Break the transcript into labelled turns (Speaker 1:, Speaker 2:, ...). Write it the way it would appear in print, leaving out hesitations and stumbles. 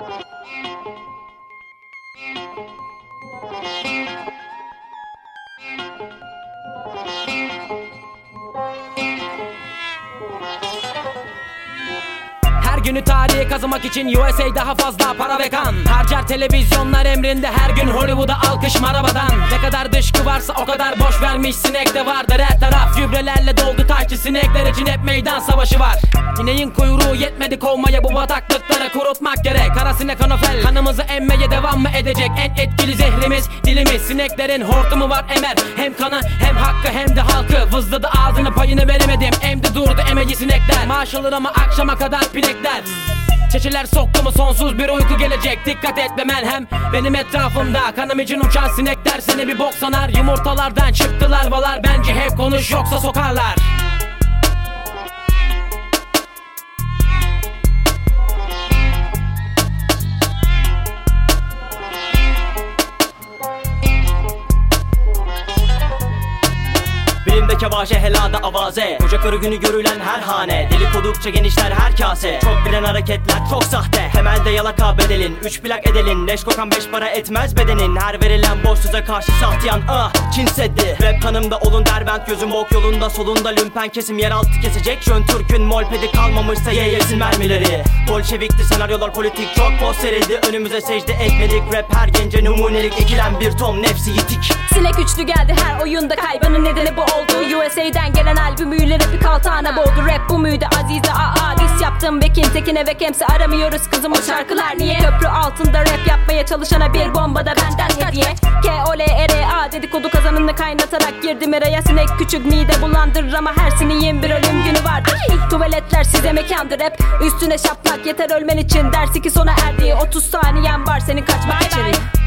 Speaker 1: Her günü tarihe kazımak için USA daha fazla para ve kan harcar, televizyonlar emrinde her gün Hollywood'a alkış marabadan. Ne kadar dışkı varsa o kadar boş vermiş sinek de vardır her taraf. Gübrelerle doldu taşçı sinekler için hep meydan savaşı var. İneğin kuyruğu yetmedi kovmaya, bu bataklıkları kurutmak gerek. Kara sinek anofel kanımızı emmeye devam mı edecek? En etkili zehrimiz dilimiz. Sineklerin hortumu var emer hem kanı hem hakkı hem de halkı. Vızladı ağzını payını veremedim, emdi durdu emeği sinekler. Maaş alır ama akşama kadar pinekler. Çeçeler soktu mu sonsuz bir uyku gelecek. Dikkat et be melhem benim etrafımda. Kanım için uçan sinekler seni bir bok sanar. Yumurtalardan çıktılar balar, bence hep konuş yoksa sokarlar.
Speaker 2: Bilimde kevaşe helada avaze, koca karı günü görülen her hane. Delikodukça genişler her kase, çok bilen hareketler çok sahte. Temelde yalaka bedelin, 3 plak edelin. Leş kokan 5 para etmez bedenin. Her verilen boş söze karşı sahtiyan Çin Seddi. Rap kanımda olun derbent, gözüm bok yolunda. Solunda lümpen kesim yeraltı kesecek. Jön Türk'ün molpedi kalmamışsa ye yesin mermileri. Bolşevikti senaryolar politik, çok poz serildi. Önümüze secde etmedik, rap her gence numunelik. Ekilen bir ton nefsi yitik.
Speaker 3: Sinek üçlü geldi her oyunda, kaybının nedeni bu oldu. USA'den gelen albümüyle rapi kaltağına boğdu. Rap bu muydu Azize diss yaptım Bekin Tekin'e ve Kems'i aramıyoruz kızım, o şarkılar niye? Köprü altında rap yapmaya çalışana bir bomba da benden hediye. KOLRA dedikodu kazanını kaynatarak girdim araya. Sinek küçük mide bulandırır ama her sineğin bir ölüm günü vardır. Tuvaletler size mekandır hep, üstüne şaplak yeter ölmen için. Dersi ki sona erdi, 30 saniyen var senin kaçmak için.